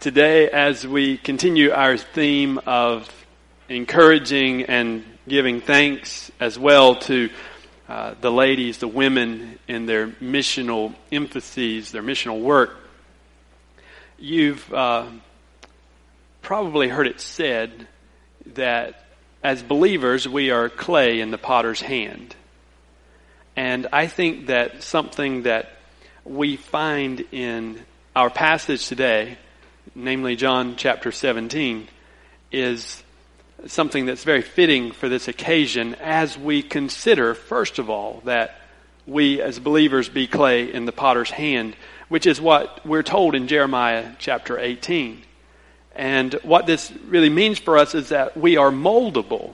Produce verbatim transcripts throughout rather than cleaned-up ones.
Today, as we continue our theme of encouraging and giving thanks as well to uh, the ladies, the women in their missional emphases, their missional work, you've uh, probably heard it said that as believers, we are clay in the potter's hand. And I think that something that we find in our passage today, namely John chapter seventeen, is something that's very fitting for this occasion as we consider, first of all, that we as believers be clay in the potter's hand, which is what we're told in Jeremiah chapter eighteen. And what this really means for us is that we are moldable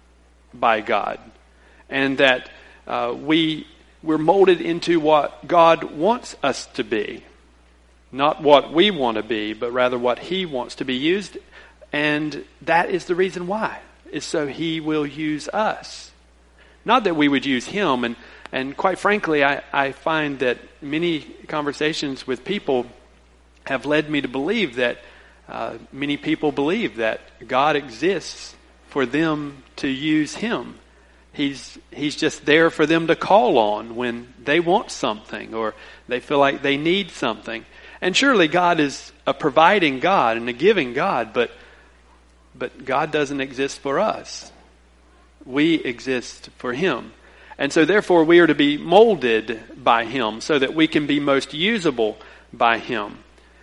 by God, and that uh, we, we're molded into what God wants us to be. Not what we want to be, but rather what He wants to be used. And that is the reason why, is so He will use us. Not that we would use Him. And, and quite frankly, I, I find that many conversations with people have led me to believe that uh, many people believe that God exists for them to use Him. He's, he's just there for them to call on when they want something or they feel like they need something. And surely God is a providing God and a giving God, but but God doesn't exist for us. We exist for Him. And so therefore we are to be molded by Him so that we can be most usable by Him.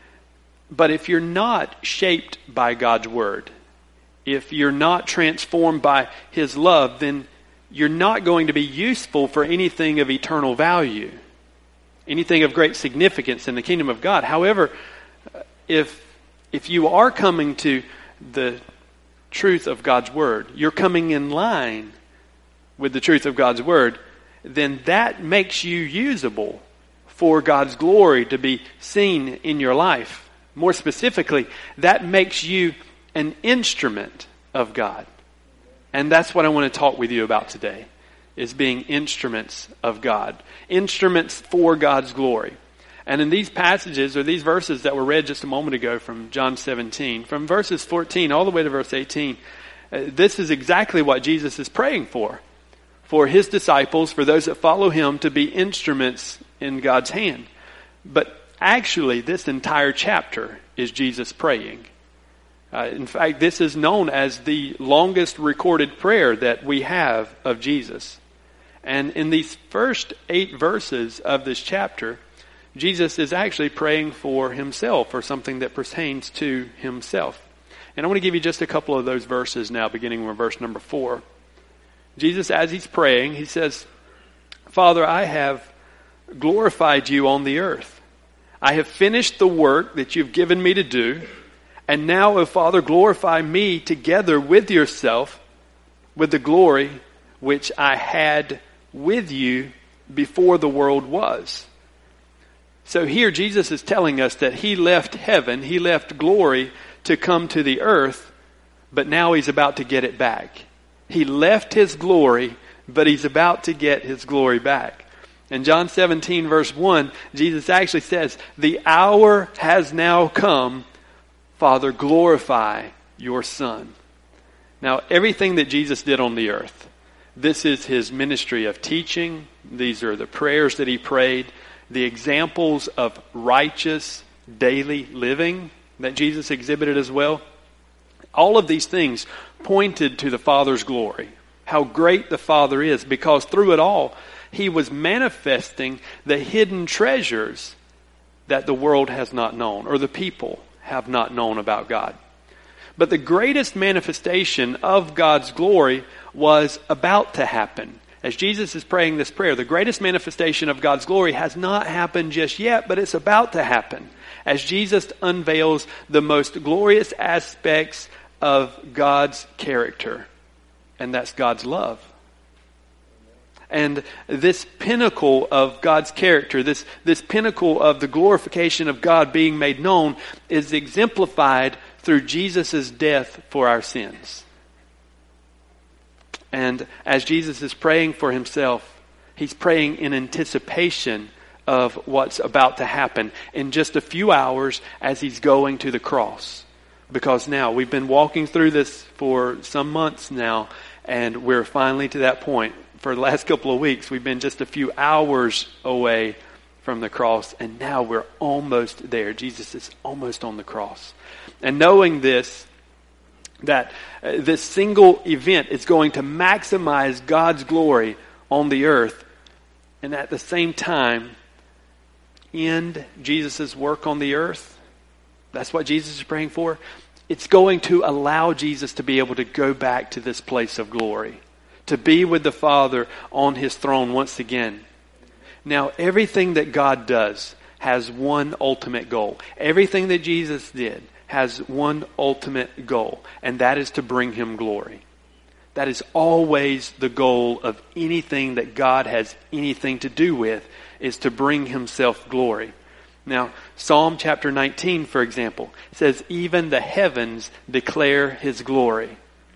But if you're not shaped by God's Word, if you're not transformed by His love, then you're not going to be useful for anything of eternal value, anything of great significance in the kingdom of God. However, if if you are coming to the truth of God's Word, you're coming in line with the truth of God's Word, then that makes you usable for God's glory to be seen in your life. More specifically, that makes you an instrument of God. And that's what I want to talk with you about today, is being instruments of God. Instruments for God's glory. And in these passages, or these verses that were read just a moment ago from John seventeen, from verses fourteen all the way to verse eighteen, uh, this is exactly what Jesus is praying for. For His disciples, for those that follow Him, to be instruments in God's hand. But actually, this entire chapter is Jesus praying. Uh, in fact, this is known as the longest recorded prayer that we have of Jesus. And in these first eight verses of this chapter, Jesus is actually praying for Himself, or something that pertains to Himself. And I want to give you just a couple of those verses now, beginning with verse number four. Jesus, as He's praying, He says, "Father, I have glorified You on the earth. I have finished the work that You've given Me to do. And now, O Father, glorify Me together with Yourself with the glory which I had with You before the world was." So here Jesus is telling us that He left heaven, He left glory to come to the earth, but now He's about to get it back. He left His glory, but He's about to get His glory back. In John seventeen verse one, Jesus actually says, "The hour has now come. Father, glorify Your Son." Now, everything that Jesus did on the earth, this is His ministry of teaching. These are the prayers that He prayed, the examples of righteous daily living that Jesus exhibited as well. All of these things pointed to the Father's glory, how great the Father is, because through it all, He was manifesting the hidden treasures that the world has not known, or the people have not known about God. But the greatest manifestation of God's glory was about to happen. As Jesus is praying this prayer, the greatest manifestation of God's glory has not happened just yet, but it's about to happen. As Jesus unveils the most glorious aspects of God's character, and that's God's love. And this pinnacle of God's character, this, this pinnacle of the glorification of God being made known, is exemplified through Jesus' death for our sins. And as Jesus is praying for Himself, He's praying in anticipation of what's about to happen in just a few hours as he's going to the cross. Because now we've been walking through this for some months now, and we're finally to that point. For the last couple of weeks, we've been just a few hours away from the cross, and now we're almost there. Jesus is almost on the cross. And knowing this, that uh, this single event is going to maximize God's glory on the earth, and at the same time, end Jesus' work on the earth. That's what Jesus is praying for. It's going to allow Jesus to be able to go back to this place of glory, to be with the Father on his throne once again. Now, everything that God does has one ultimate goal. Everything that Jesus did has one ultimate goal, and that is to bring him glory. That is always the goal of anything that God has anything to do with, is to bring himself glory. Now, Psalm chapter nineteen, for example, says, even the heavens declare his glory.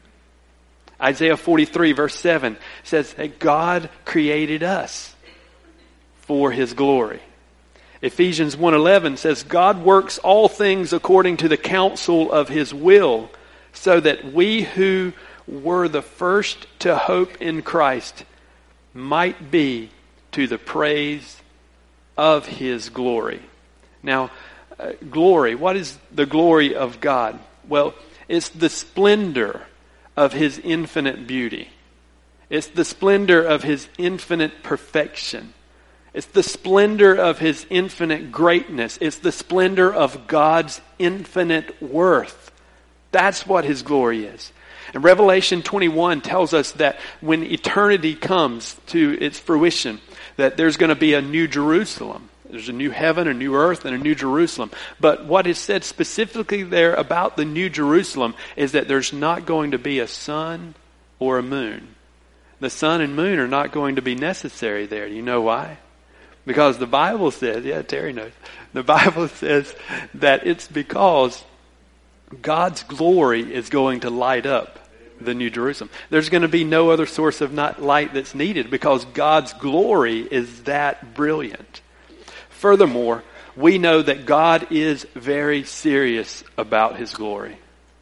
Isaiah forty-three, verse seven, says that God created us for his glory. Ephesians one eleven says, God works all things according to the counsel of his will, so that we who were the first to hope in Christ might be to the praise of his glory. Now, uh, glory, what is the glory of God? Well, it's the splendor of his infinite beauty. It's the splendor of his infinite perfection. It's the splendor of his infinite greatness. It's the splendor of God's infinite worth. That's what his glory is. And Revelation twenty-one tells us that when eternity comes to its fruition, that there's going to be a new Jerusalem. There's a new heaven, a new earth, and a new Jerusalem. But what is said specifically there about the new Jerusalem is that there's not going to be a sun or a moon. The sun and moon are not going to be necessary there. Do you know why? Because the Bible says, yeah, Terry knows. The Bible says that it's because God's glory is going to light up the New Jerusalem. There's going to be no other source of light that's needed because God's glory is that brilliant. Furthermore, we know that God is very serious about his glory.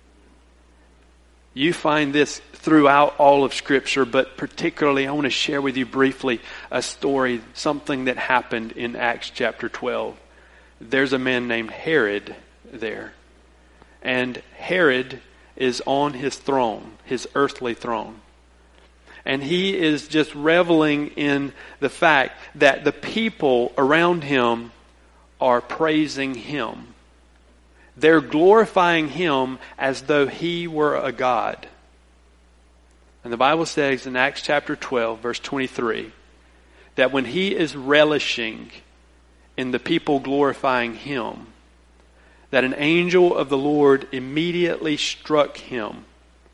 You find this throughout all of Scripture, but particularly I want to share with you briefly a story, something that happened in Acts chapter twelve. There's a man named Herod there. And Herod is on his throne, his earthly throne. And he is just reveling in the fact that the people around him are praising him. They're glorifying him as though he were a god. And the Bible says in Acts chapter twelve, verse twenty-three, that when he is relishing in the people glorifying him, that an angel of the Lord immediately struck him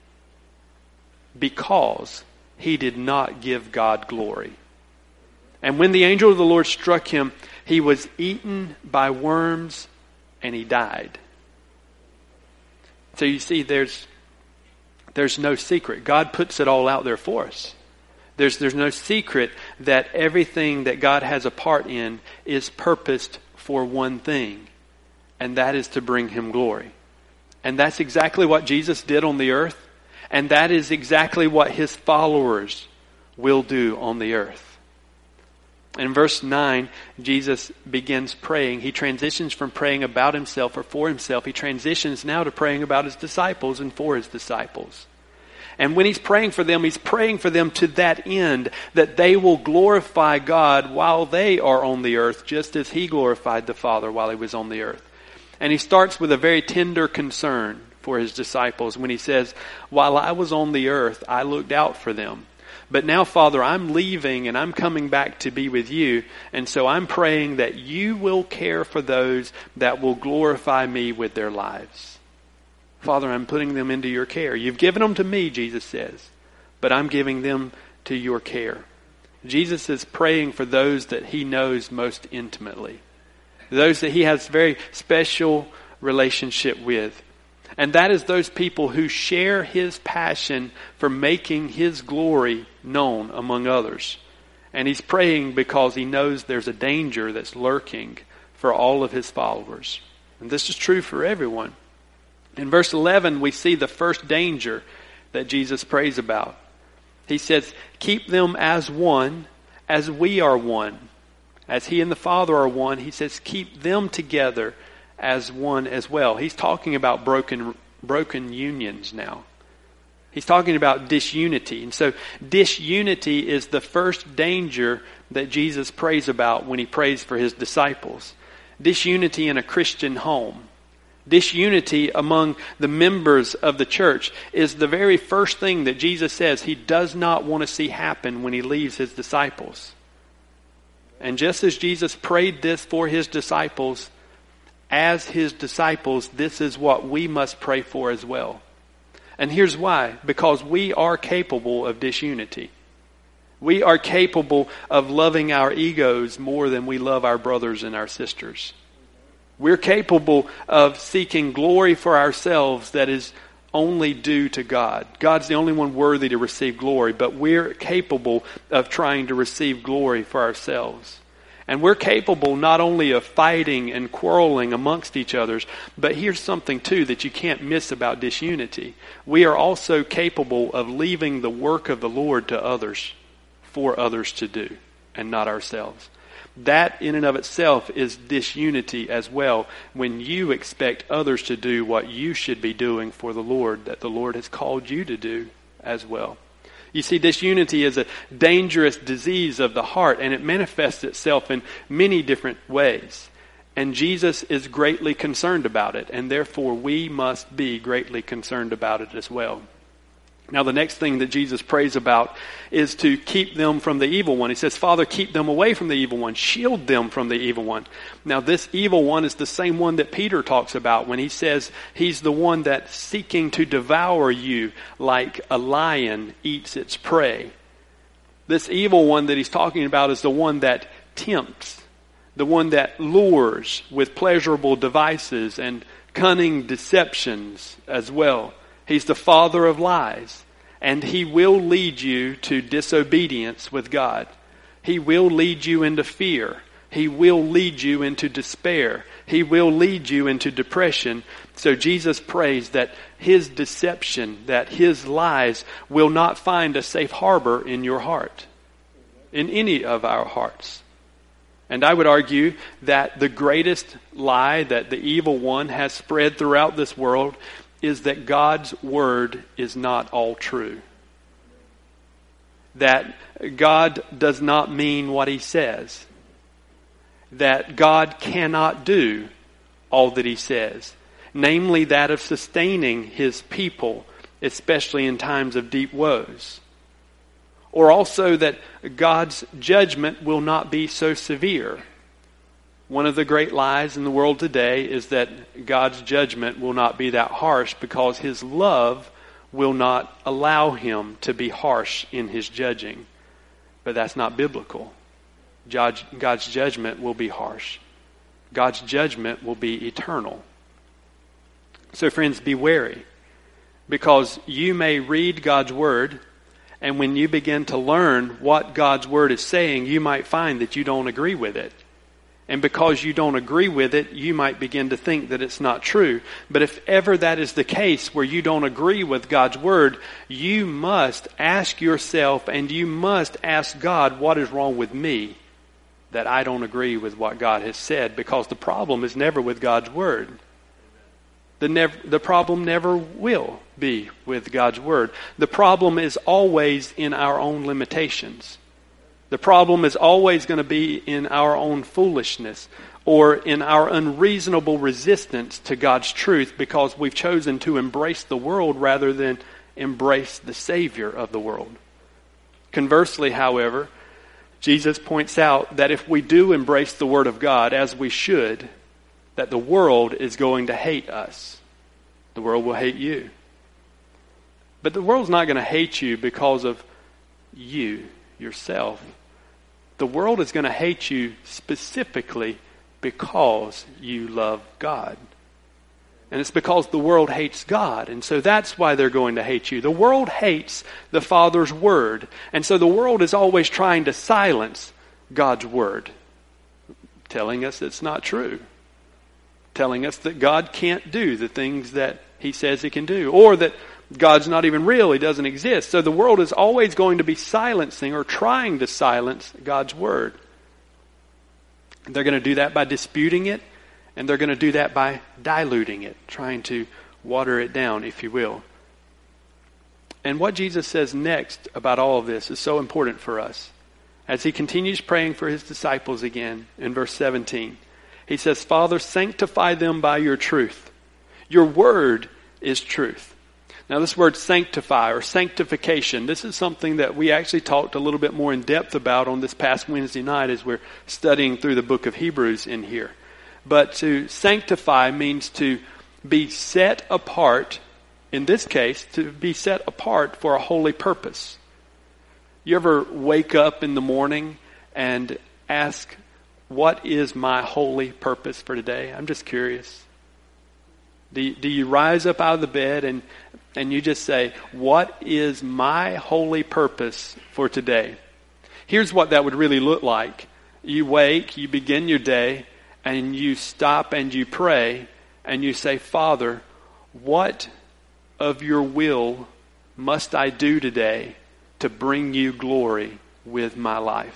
because he did not give God glory. And when the angel of the Lord struck him, he was eaten by worms and he died. So you see, there's there's no secret. God puts it all out there for us. There's there's no secret that everything that God has a part in is purposed for one thing, and that is to bring him glory. And that's exactly what Jesus did on the earth, and that is exactly what his followers will do on the earth. In verse nine, Jesus begins praying. He transitions from praying about himself or for himself. He transitions now to praying about his disciples and for his disciples. And when he's praying for them, he's praying for them to that end, that they will glorify God while they are on the earth, just as he glorified the Father while he was on the earth. And he starts with a very tender concern for his disciples when he says, while I was on the earth, I looked out for them. But now, Father, I'm leaving and I'm coming back to be with you. And so I'm praying that you will care for those that will glorify me with their lives. Father, I'm putting them into your care. You've given them to me, Jesus says, but I'm giving them to your care. Jesus is praying for those that he knows most intimately, those that he has very special relationship with. And that is those people who share his passion for making his glory known among others. And he's praying because he knows there's a danger that's lurking for all of his followers. And this is true for everyone. In verse eleven, we see the first danger that Jesus prays about. He says, keep them as one, as we are one. As he and the Father are one, he says, keep them together as one as well. He's talking about broken, broken unions now. He's talking about disunity. And so disunity is the first danger that Jesus prays about when he prays for his disciples. Disunity in a Christian home. Disunity among the members of the church is the very first thing that Jesus says he does not want to see happen when he leaves his disciples. And just as Jesus prayed this for his disciples, as his disciples, this is what we must pray for as well. And here's why. Because we are capable of disunity. We are capable of loving our egos more than we love our brothers and our sisters. We're capable of seeking glory for ourselves that is only due to God. God's the only one worthy to receive glory, but we're capable of trying to receive glory for ourselves. And we're capable not only of fighting and quarreling amongst each others, but here's something too that you can't miss about disunity. We are also capable of leaving the work of the Lord to others, for others to do, and not ourselves. That in and of itself is disunity as well, when you expect others to do what you should be doing for the Lord, that the Lord has called you to do as well. You see, disunity is a dangerous disease of the heart, and it manifests itself in many different ways. And Jesus is greatly concerned about it, and therefore we must be greatly concerned about it as well. Now, the next thing that Jesus prays about is to keep them from the evil one. He says, Father, keep them away from the evil one. Shield them from the evil one. Now, this evil one is the same one that Peter talks about when he says he's the one that's seeking to devour you like a lion eats its prey. This evil one that he's talking about is the one that tempts, the one that lures with pleasurable devices and cunning deceptions as well. He's the father of lies, and he will lead you to disobedience with God. He will lead you into fear. He will lead you into despair. He will lead you into depression. So Jesus prays that his deception, that his lies will not find a safe harbor in your heart, in any of our hearts. And I would argue that the greatest lie that the evil one has spread throughout this world is that God's word is not all true. That God does not mean what he says. That God cannot do all that he says. Namely that of sustaining his people, especially in times of deep woes. Or also that God's judgment will not be so severe. One of the great lies in the world today is that God's judgment will not be that harsh because his love will not allow him to be harsh in his judging. But that's not biblical. God's judgment will be harsh. God's judgment will be eternal. So friends, be wary, because you may read God's word, and when you begin to learn what God's word is saying, you might find that you don't agree with it. And because you don't agree with it, you might begin to think that it's not true. But if ever that is the case where you don't agree with God's word, you must ask yourself and you must ask God, what is wrong with me that I don't agree with what God has said? Because the problem is never with God's word. The, nev- the problem never will be with God's word. The problem is always in our own limitations. The problem is always going to be in our own foolishness or in our unreasonable resistance to God's truth because we've chosen to embrace the world rather than embrace the Savior of the world. Conversely, however, Jesus points out that if we do embrace the Word of God as we should, that the world is going to hate us. The world will hate you. But the world's not going to hate you because of you, yourself. The world is going to hate you specifically because you love God. And it's because the world hates God. And so that's why they're going to hate you. The world hates the Father's word. And so the world is always trying to silence God's word, telling us it's not true, telling us that God can't do the things that he says he can do, or that God's not even real, he doesn't exist. So the world is always going to be silencing or trying to silence God's word. They're going to do that by disputing it, and they're going to do that by diluting it, trying to water it down, if you will. And what Jesus says next about all of this is so important for us. As he continues praying for his disciples again in verse seventeen, he says, Father, sanctify them by your truth. Your word is truth. Now this word sanctify or sanctification, this is something that we actually talked a little bit more in depth about on this past Wednesday night as we're studying through the book of Hebrews in here. But to sanctify means to be set apart, in this case, to be set apart for a holy purpose. You ever wake up in the morning and ask, what is my holy purpose for today? I'm just curious. Do you, do you rise up out of the bed and, and you just say, what is my holy purpose for today? Here's what that would really look like. You wake, you begin your day, and you stop and you pray, and you say, Father, what of your will must I do today to bring you glory with my life?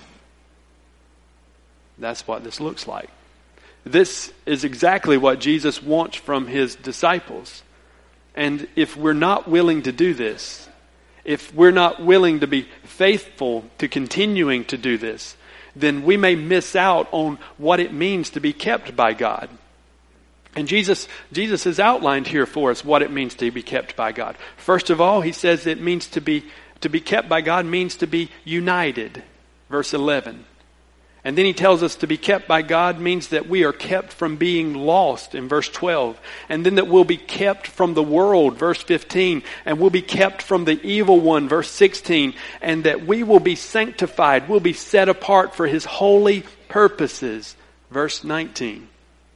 That's what this looks like. This is exactly what Jesus wants from his disciples. And if we're not willing to do this, if we're not willing to be faithful to continuing to do this, then we may miss out on what it means to be kept by God. And Jesus, Jesus has outlined here for us what it means to be kept by God. First of all, he says it means to be to be kept by God means to be united. Verse eleven. And then he tells us to be kept by God means that we are kept from being lost in verse twelve. And then that we'll be kept from the world, verse fifteen. And we'll be kept from the evil one, verse sixteen. And that we will be sanctified, we'll be set apart for his holy purposes, verse nineteen.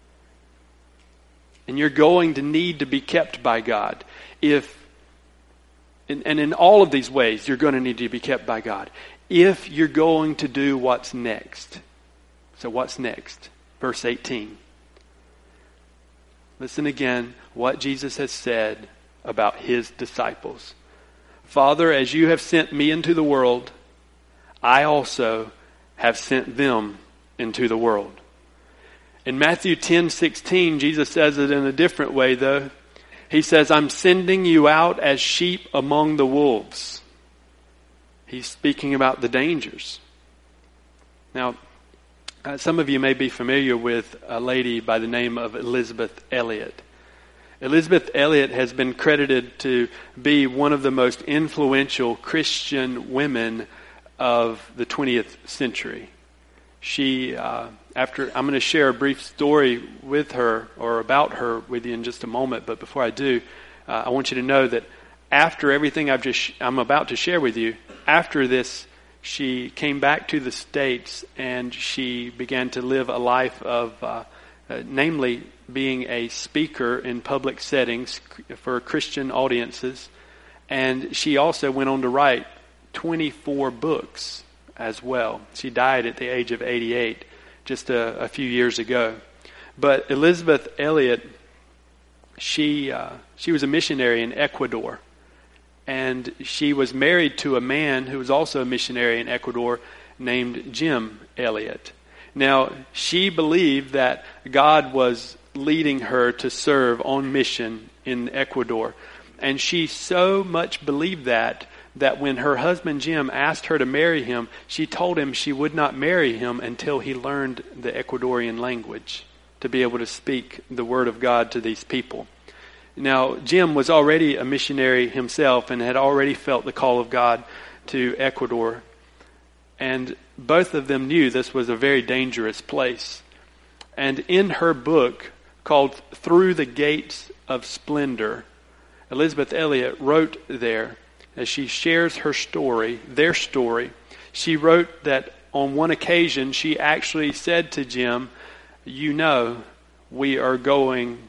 And you're going to need to be kept by God. If, and, and in all of these ways, you're going to need to be kept by God. If you're going to do what's next. So what's next? Verse eighteen. Listen again what Jesus has said about his disciples. Father, as you have sent me into the world, I also have sent them into the world. In Matthew ten sixteen, Jesus says it in a different way though. He says, I'm sending you out as sheep among the wolves. He's speaking about the dangers. Now, uh, some of you may be familiar with a lady by the name of Elisabeth Elliot. Elisabeth Elliot has been credited to be one of the most influential Christian women of the twentieth century. She, uh, after I'm going to share a brief story with her or about her with you in just a moment, but before I do, uh, I want you to know that after everything I've just I'm about to share with you, after this, she came back to the States and she began to live a life of, uh, uh, namely, being a speaker in public settings for Christian audiences. And she also went on to write twenty-four books as well. She died at the age of eighty-eight just a, a few years ago. But Elisabeth Elliot, she uh, she was a missionary in Ecuador. And she was married to a man who was also a missionary in Ecuador named Jim Elliot. Now, she believed that God was leading her to serve on mission in Ecuador. And she so much believed that, that when her husband Jim asked her to marry him, she told him she would not marry him until he learned the Ecuadorian language to be able to speak the word of God to these people. Now, Jim was already a missionary himself and had already felt the call of God to Ecuador. And both of them knew this was a very dangerous place. And in her book called Through the Gates of Splendor, Elisabeth Elliot wrote there, as she shares her story, their story, she wrote that on one occasion she actually said to Jim, you know, we are going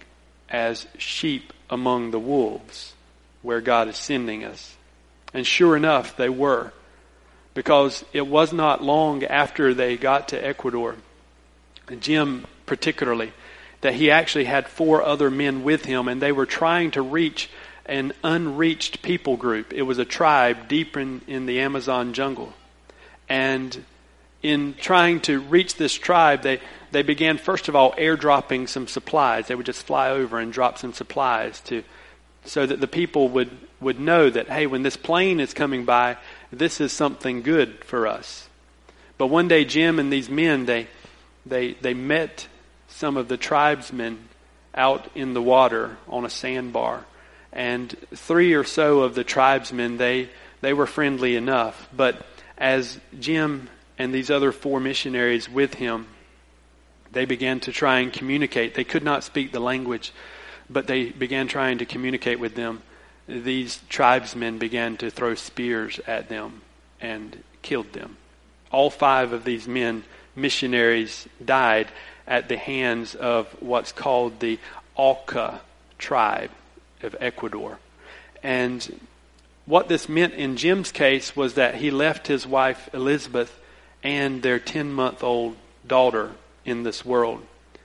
as sheep among the wolves, where God is sending us. And sure enough, they were. Because it was not long after they got to Ecuador, Jim particularly, that he actually had four other men with him, and they were trying to reach an unreached people group. It was a tribe deep in, in the Amazon jungle. And in trying to reach this tribe, they, they began, first of all, airdropping some supplies. They would just fly over and drop some supplies to so that the people would, would know that, hey, when this plane is coming by, this is something good for us. But one day, Jim and these men, they they they met some of the tribesmen out in the water on a sandbar. And three or so of the tribesmen, they, they were friendly enough. But as Jim and these other four missionaries with him, they began to try and communicate. They could not speak the language, but they began trying to communicate with them. These tribesmen began to throw spears at them and killed them. All five of these men, missionaries, died at the hands of what's called the Auca tribe of Ecuador. And what this meant in Jim's case was that he left his wife Elizabeth and their ten-month-old daughter in this world.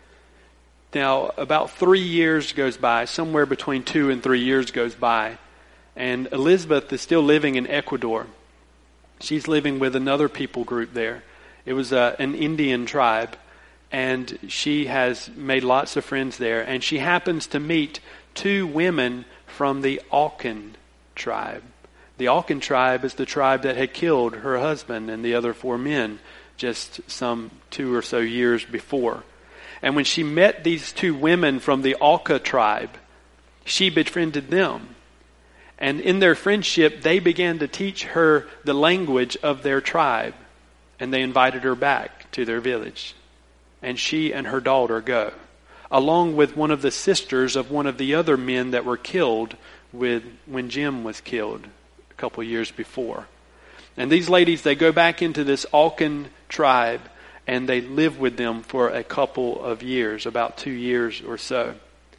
Now, about three years goes by, somewhere between two and three years goes by, and Elizabeth is still living in Ecuador. She's living with another people group there. It was uh, an Indian tribe, and she has made lots of friends there, and she happens to meet two women from the Aucan tribe. The Aucan tribe is the tribe that had killed her husband and the other four men just some two or so years before. And when she met these two women from the Auca tribe, she befriended them. And in their friendship, they began to teach her the language of their tribe. And they invited her back to their village. And she and her daughter go, along with one of the sisters of one of the other men that were killed with when Jim was killed a couple years before. And these ladies, they go back into this Aucan tribe, and they live with them for a couple of years, about two years or so.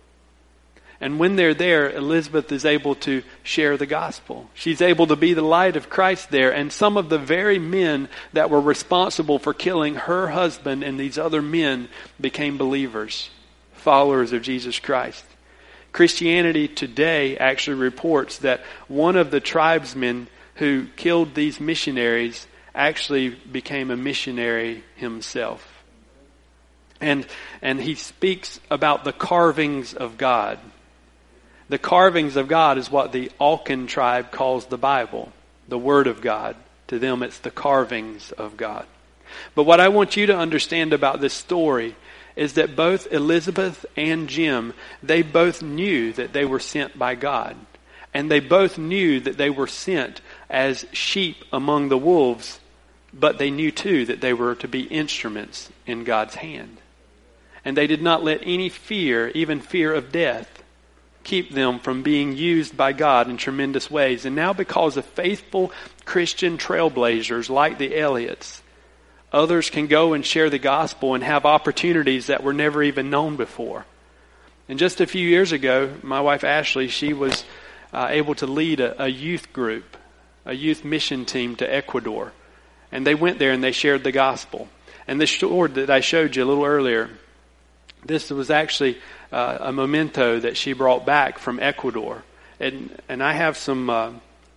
And when they're there, Elizabeth is able to share the gospel. She's able to be the light of Christ there. And some of the very men that were responsible for killing her husband and these other men became believers, followers of Jesus Christ. Christianity Today actually reports that one of the tribesmen who killed these missionaries actually became a missionary himself. And, and he speaks about the carvings of God. The carvings of God is what the Aucan tribe calls the Bible, the Word of God. To them, it's the carvings of God. But what I want you to understand about this story is that both Elizabeth and Jim, they both knew that they were sent by God. And they both knew that they were sent as sheep among the wolves, but they knew too that they were to be instruments in God's hand. And they did not let any fear, even fear of death, keep them from being used by God in tremendous ways. And now, because of faithful Christian trailblazers like the Elliots, others can go and share the gospel and have opportunities that were never even known before. And just a few years ago, my wife Ashley, she was uh, able to lead a, a youth group, a youth mission team to Ecuador. And they went there and they shared the gospel. And this sword that I showed you a little earlier, this was actually uh, a memento that she brought back from Ecuador. And and I have some uh,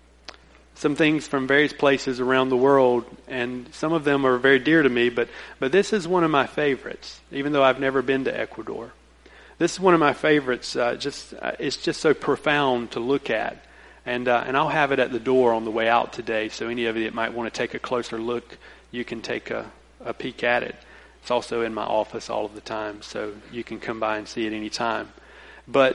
some things from various places around the world, and some of them are very dear to me, but, but this is one of my favorites, even though I've never been to Ecuador. This is one of my favorites. Uh, just uh, it's just so profound to look at. And uh, and I'll have it at the door on the way out today, so any of you that might want to take a closer look, you can take a, a peek at it. It's also in my office all of the time, so you can come by and see it any time. But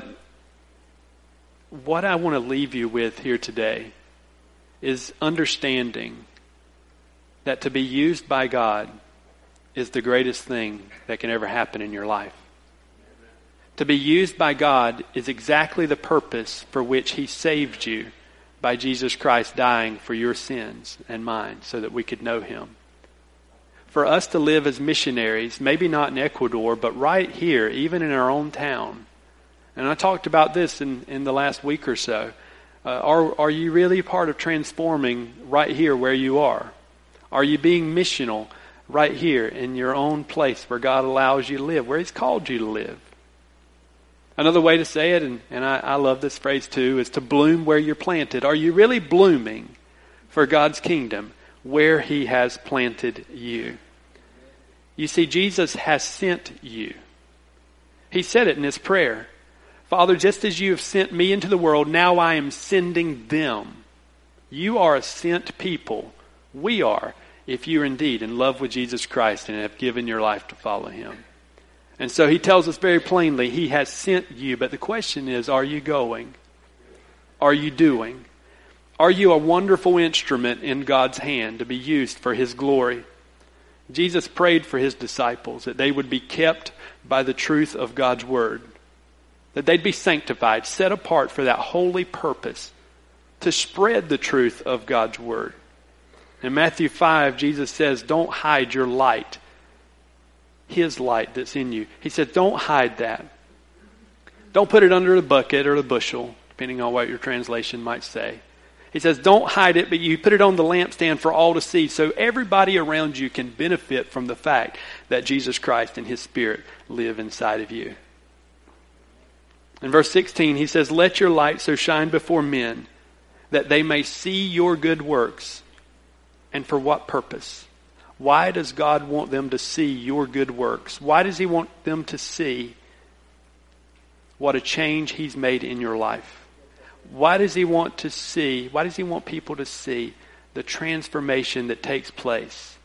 what I want to leave you with here today is understanding that to be used by God is the greatest thing that can ever happen in your life. To be used by God is exactly the purpose for which He saved you by Jesus Christ dying for your sins and mine so that we could know Him. For us to live as missionaries, maybe not in Ecuador, but right here, even in our own town, And I talked about this in, in the last week or so. Uh, are, are you really part of transforming right here where you are? Are you being missional right here in your own place where God allows you to live, where He's called you to live? Another way to say it, and, and I, I love this phrase too, is to bloom where you're planted. Are you really blooming for God's kingdom where He has planted you? You see, Jesus has sent you. He said it in His prayer. Father, just as you have sent me into the world, now I am sending them. You are a sent people. We are, if you are indeed in love with Jesus Christ and have given your life to follow Him. And so He tells us very plainly, He has sent you. But the question is, are you going? Are you doing? Are you a wonderful instrument in God's hand to be used for His glory? Jesus prayed for His disciples that they would be kept by the truth of God's Word. That they'd be sanctified, set apart for that holy purpose, to spread the truth of God's Word. In Matthew five, Jesus says, don't hide your light. His light that's in you. He said, don't hide that. Don't put it under the bucket or the bushel, depending on what your translation might say. He says, don't hide it, but you put it on the lampstand for all to see, so everybody around you can benefit from the fact that Jesus Christ and His Spirit live inside of you. In verse sixteen, He says, let your light so shine before men that they may see your good works. And for what purpose? Why does God want them to see your good works? Why does He want them to see what a change He's made in your life? Why does He want to see, why does He want people to see the transformation that takes place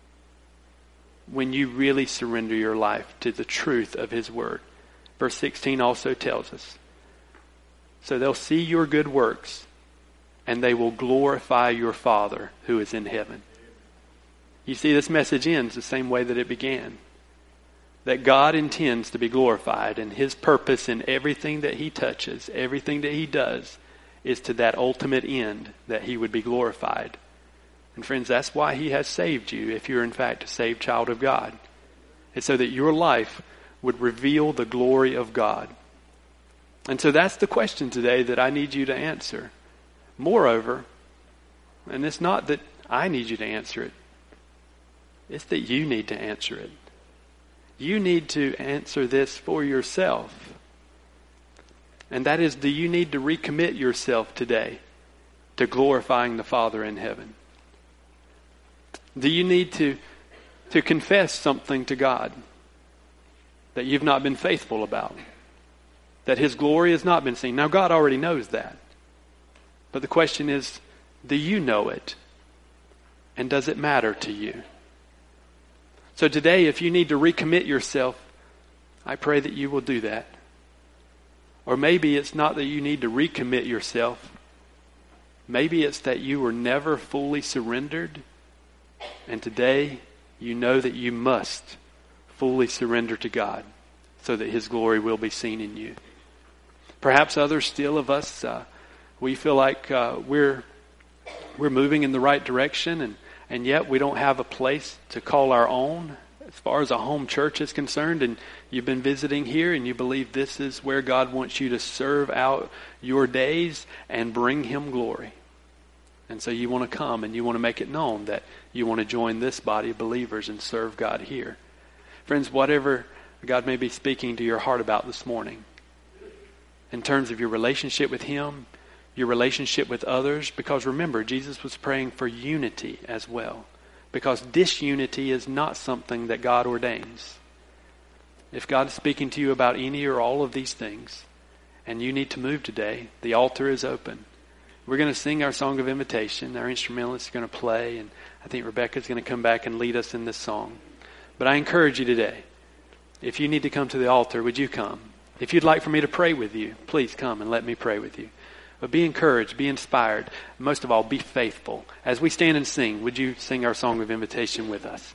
when you really surrender your life to the truth of His Word? Verse sixteen also tells us, so they'll see your good works and they will glorify your Father who is in heaven. You see, this message ends the same way that it began. That God intends to be glorified, and His purpose in everything that He touches, everything that He does, is to that ultimate end, that He would be glorified. And friends, that's why He has saved you, if you're in fact a saved child of God. It's so that your life would reveal the glory of God. And so that's the question today that I need you to answer. Moreover, and it's not that I need you to answer it, it's that you need to answer it. You need to answer this for yourself. And that is, do you need to recommit yourself today to glorifying the Father in heaven? Do you need to, to confess something to God that you've not been faithful about? That His glory has not been seen? Now, God already knows that. But the question is, do you know it? And does it matter to you? So today, if you need to recommit yourself, I pray that you will do that. Or maybe it's not that you need to recommit yourself. Maybe it's that you were never fully surrendered, and today you know that you must fully surrender to God so that His glory will be seen in you. Perhaps others still of us, uh, we feel like uh, we're we're moving in the right direction, and And yet we don't have a place to call our own as far as a home church is concerned. And you've been visiting here and you believe this is where God wants you to serve out your days and bring Him glory. And so you want to come and you want to make it known that you want to join this body of believers and serve God here. Friends, whatever God may be speaking to your heart about this morning, in terms of your relationship with Him, your relationship with others, because remember, Jesus was praying for unity as well, because disunity is not something that God ordains. If God is speaking to you about any or all of these things, and you need to move today, the altar is open. We're going to sing our song of invitation. Our instrumentalist is going to play, and I think Rebecca's going to come back and lead us in this song. But I encourage you today, if you need to come to the altar, would you come? If you'd like for me to pray with you, please come and let me pray with you. But be encouraged, be inspired. Most of all, be faithful. As we stand and sing, would you sing our song of invitation with us?